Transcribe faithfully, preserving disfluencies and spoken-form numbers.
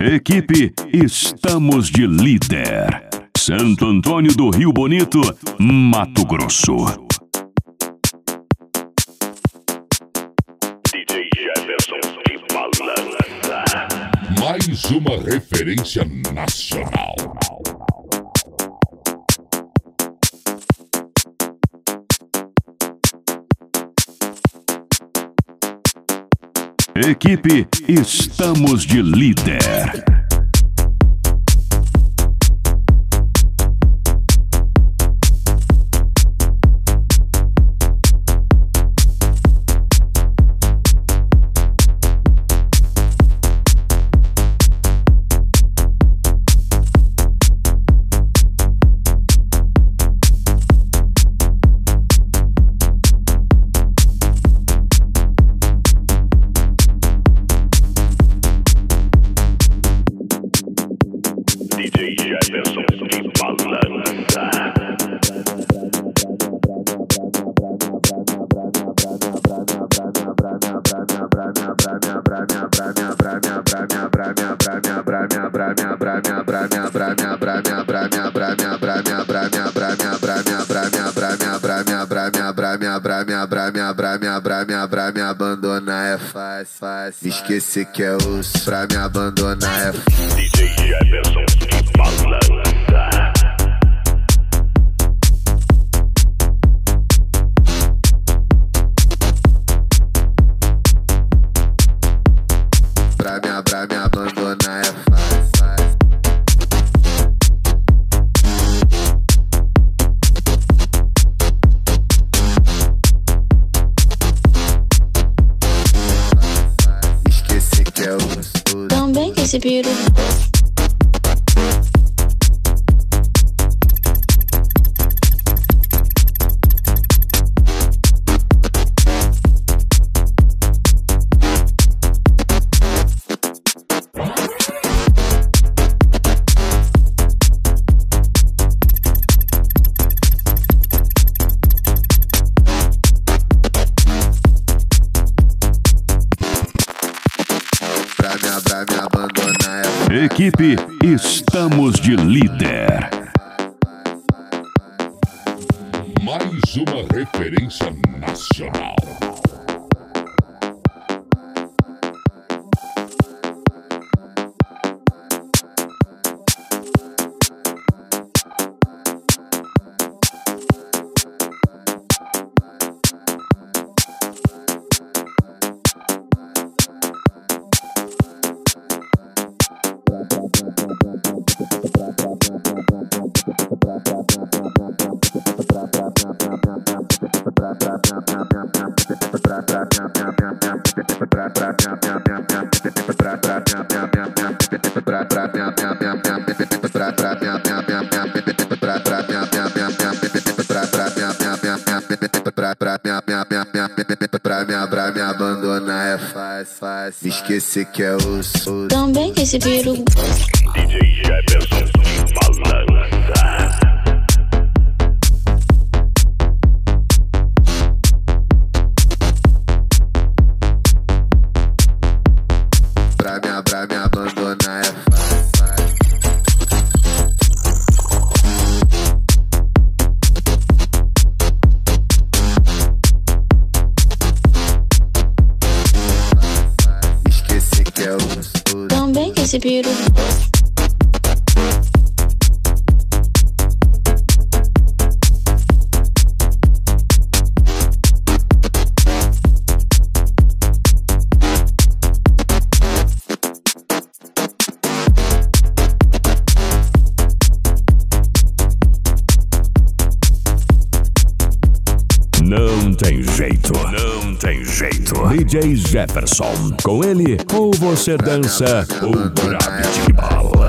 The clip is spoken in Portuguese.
Equipe Estamos de Líder. Santo Antônio do Rio Bonito, Mato Grosso. D J Jefferson e Balança. Mais uma referência nacional. Equipe Estamos de Líder. D J Jefferson e Balança. Pra me abandonar é fácil, fácil. Esquecer que é osso. Pra me abandonar é fácil. D J Jefferson e Balança. Pra me, pra me abandonar é fácil, fácil. Esquecer que é osso. Também que esse peru. Pra me abandonar é Equipe Estamos de Líder. Mais uma referência nacional. Pra me abandonar é fácil, fácil. Esquecer que é osso. Também que esse peru. D J Jefferson e Balança. Pra me, pra me abandonar é fácil, fácil. Esquecer que é osso. Também que esse peru. Não tem jeito, não tem jeito. D J Jefferson, com ele, ou você dança ou grave de bala.